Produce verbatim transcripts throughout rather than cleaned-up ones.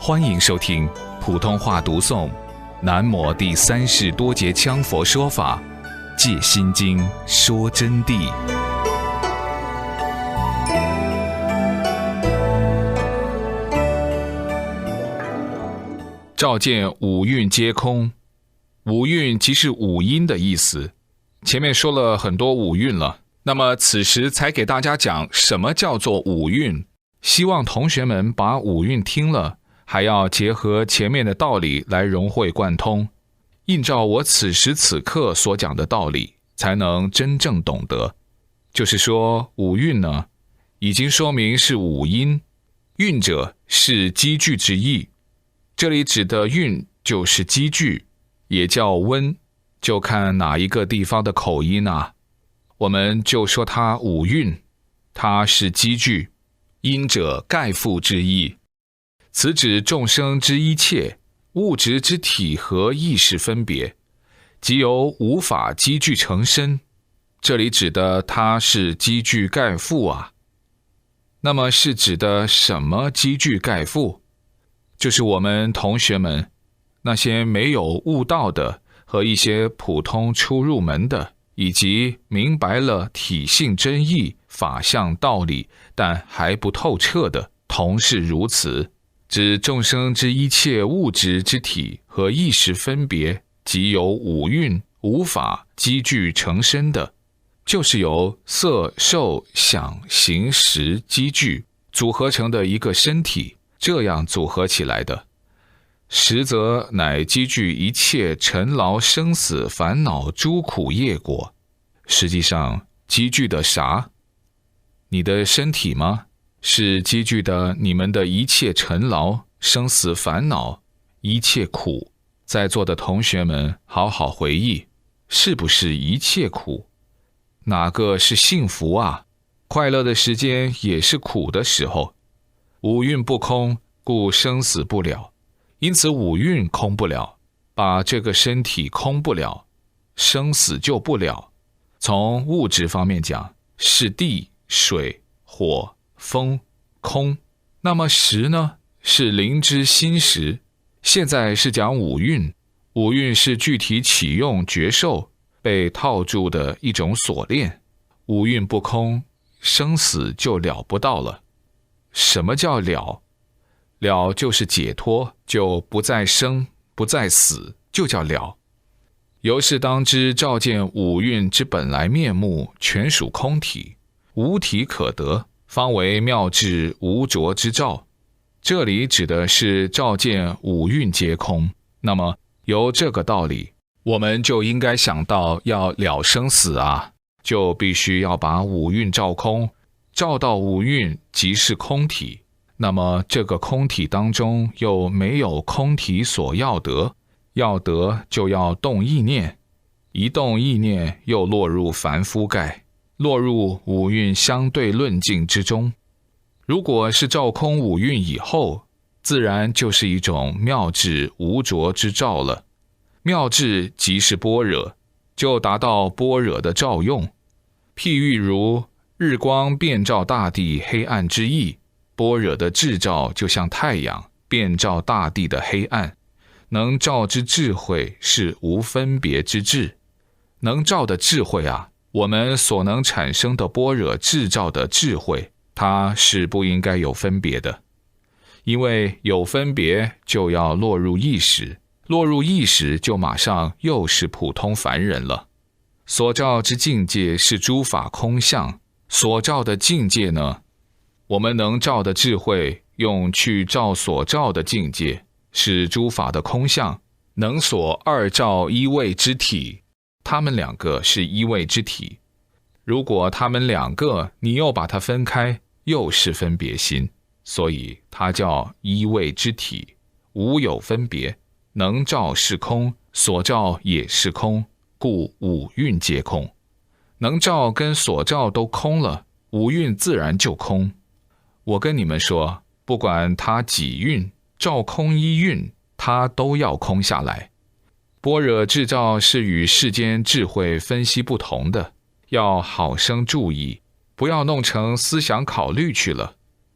欢迎收听普通话读诵南摩第三世多杰羌佛说法戒心经说真谛。照见五蕴皆空，五蕴即是五音的意思。前面说了很多五蕴了，那么此时才给大家讲什么叫做五蕴。希望同学们把五蕴听了，还要结合前面的道理来融会贯通，映照我此时此刻所讲的道理，才能真正懂得。就是说五蕴呢，已经说明是五音，蕴者是积聚之意，这里指的蕴就是积聚，也叫温，就看哪一个地方的口音啊，我们就说它五蕴，它是积聚，因者盖覆之意。此指众生之一切物质之体和意识分别，即由无法积聚成身，这里指的它是积聚盖覆啊。那么是指的什么积聚盖覆？就是我们同学们那些没有悟道的和一些普通初入门的，以及明白了体性真意法相道理但还不透彻的，同是如此。指众生之一切物质之体和意识分别，即由五蕴无法积聚成身的，就是由色受想行识积聚组合成的一个身体，这样组合起来的。实则乃积聚一切尘劳生死烦恼诸苦业果。实际上积聚的啥？你的身体吗？是积聚的你们的一切尘劳生死烦恼一切苦。在座的同学们好好回忆，是不是一切苦？哪个是幸福啊？快乐的时间也是苦的时候。五蕴不空，故生死不了，因此五蕴空不了，把这个身体空不了，生死就不了。从物质方面讲，是地水火风空。那么识呢？是灵之心识。现在是讲五蕴，五蕴是具体启用觉受被套住的一种锁链。五蕴不空，生死就了不到了。什么叫了？了就是解脱，就不再生不再死，就叫了。由是当知照见五蕴之本来面目，全属空体，无体可得，方为妙智无着之照。这里指的是照见五蕴皆空。那么由这个道理，我们就应该想到要了生死啊，就必须要把五蕴照空，照到五蕴即是空体。那么这个空体当中又没有空体所要得，要得就要动意念，一动意念又落入凡夫盖，落入五蕴相对论境之中。如果是照空五蕴以后，自然就是一种妙智无着之照了。妙智即是般若，就达到般若的照用。譬喻如日光遍照大地黑暗之意，般若的智照就像太阳遍照大地的黑暗，能照之智慧是无分别之智。能照的智慧啊，我们所能产生的般若智照的智慧，它是不应该有分别的。因为有分别就要落入意识，落入意识就马上又是普通凡人了。所照之境界是诸法空相，所照的境界呢，我们能照的智慧用去照所照的境界，是诸法的空相，能所二照一位之体，他们两个是一位之体。如果他们两个你又把它分开，又是分别心，所以它叫一位之体，无有分别，能照是空，所照也是空，故五蕴皆空。能照跟所照都空了，五蕴自然就空。我跟你们说，不管它几蕴，照空一蕴，它都要空下来。般若智照是与世间智慧分析不同的，要好生注意，不要弄成思想考虑去了。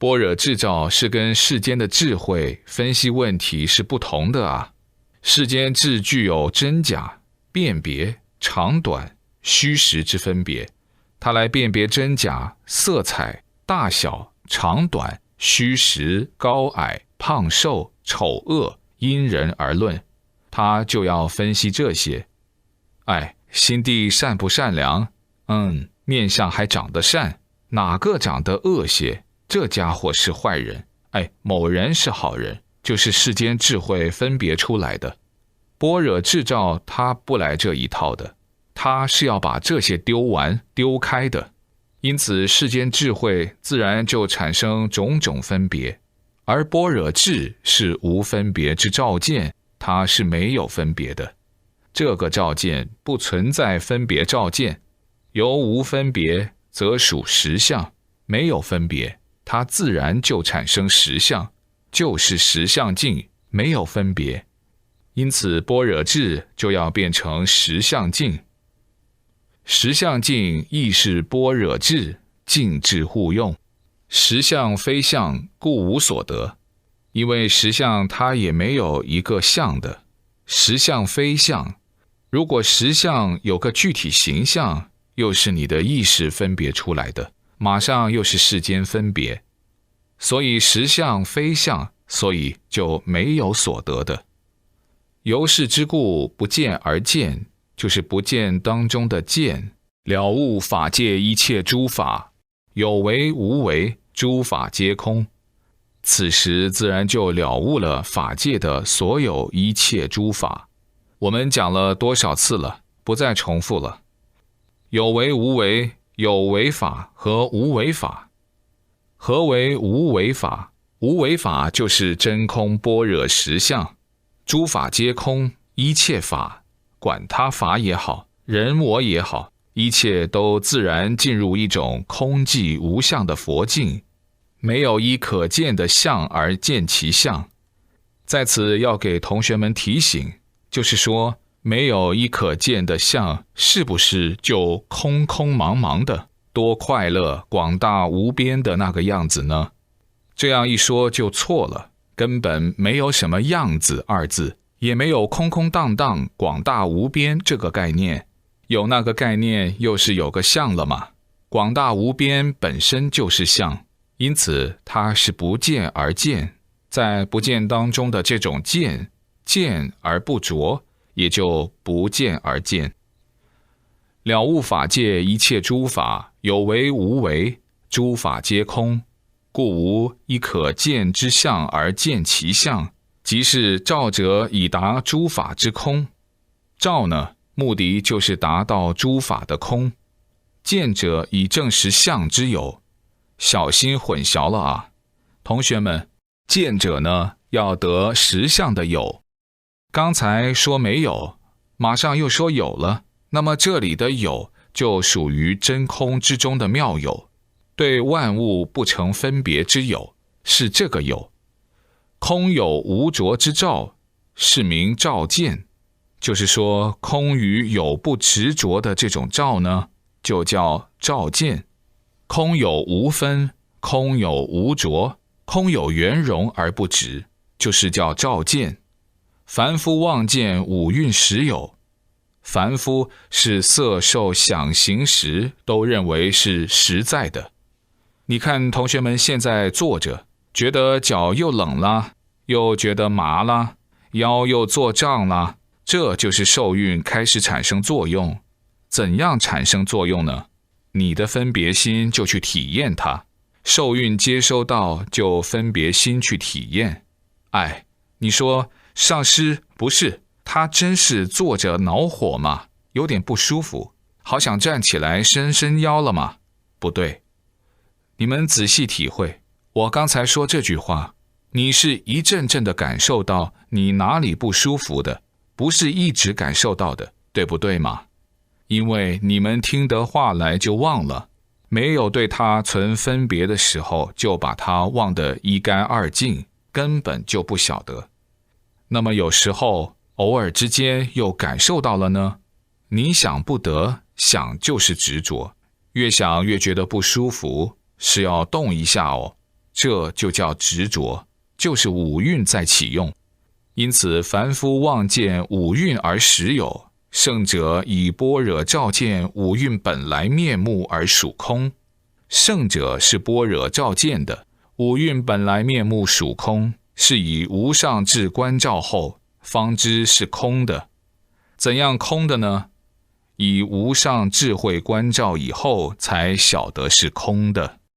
般若智照是跟世间的智慧分析问题是不同的啊。世间智具有真假、辨别、长短、虚实之分别，它来辨别真假、色彩、大小、长短、虚实、高矮、胖瘦、丑恶，因人而论，它就要分析这些。哎，心地善不善良？嗯，面相还长得善，哪个长得恶些？这家伙是坏人。哎，某人是好人，就是世间智慧分别出来的。般若智照他不来这一套的，他是要把这些丢完丢开的。因此世间智慧自然就产生种种分别，而般若智是无分别之照见，它是没有分别的。这个照见不存在分别照见，由无分别则属实相，没有分别它自然就产生实相，就是实相境，没有分别。因此般若智就要变成实相境。实相境亦是般若智，境智互用。实相非相，故无所得。因为实相它也没有一个相的，实相非相。如果实相有个具体形象，又是你的意识分别出来的，马上又是世间分别。所以实相非相，所以就没有所得的。由是之故，不见而见，就是不见当中的见，了悟法界一切诸法，有为无为，诸法皆空。此时自然就了悟了法界的所有一切诸法。我们讲了多少次了，不再重复了。有为无为，有为法和无为法。何为无为法？无为法就是真空般若实相，诸法皆空，一切法，管他法也好，人我也好，一切都自然进入一种空寂无相的佛境，没有依可见的相而见其相。在此要给同学们提醒，就是说没有依可见的相，是不是就空空茫茫的，多快乐广大无边的那个样子呢？这样一说就错了，根本没有什么样子二字，也没有空空荡荡广大无边这个概念。有那个概念又是有个相了嘛。广大无边本身就是相，因此它是不见而见，在不见当中的这种见，见而不着，也就不见而见。了悟法界一切诸法，有为无为，诸法皆空，故无一可见之相而见其相，即是照者以达诸法之空。照呢，目的就是达到诸法的空；见者以证实相之有。小心混淆了啊，同学们，见者呢要得实相的有。刚才说没有，马上又说有了，那么这里的有就属于真空之中的妙有，对万物不成分别之有，是这个有。空有无着之照，是名照见，就是说空与有不执着的这种照呢，就叫照见。空有无分，空有无着，空有圆融而不执，就是叫照见。凡夫妄见五蕴实有，凡夫是色受想行识都认为是实在的。你看同学们现在坐着，觉得脚又冷啦，又觉得麻啦，腰又作胀啦，这就是受蕴开始产生作用。怎样产生作用呢？你的分别心就去体验它，受蕴接收到就分别心去体验。哎，你说上师不是，他真是坐着恼火嘛，有点不舒服，好想站起来伸伸腰了嘛？不对，你们仔细体会，我刚才说这句话，你是一阵阵的感受到你哪里不舒服的，不是一直感受到的，对不对嘛？因为你们听得话来就忘了，没有对它存分别的时候，就把它忘得一干二净，根本就不晓得。那么有时候偶尔之间又感受到了呢，你想不得，想就是执着，越想越觉得不舒服，是要动一下哦， 这就叫执着，就是五蕴在起用。因此凡夫妄见五蕴而实有，圣者以般若照见五蕴本来面目而属空。圣者是般若照见的，五蕴本来面目属空，是以无上智观照后，方知是空的。怎样空的呢？以无上智慧观照以后，才晓得是空的。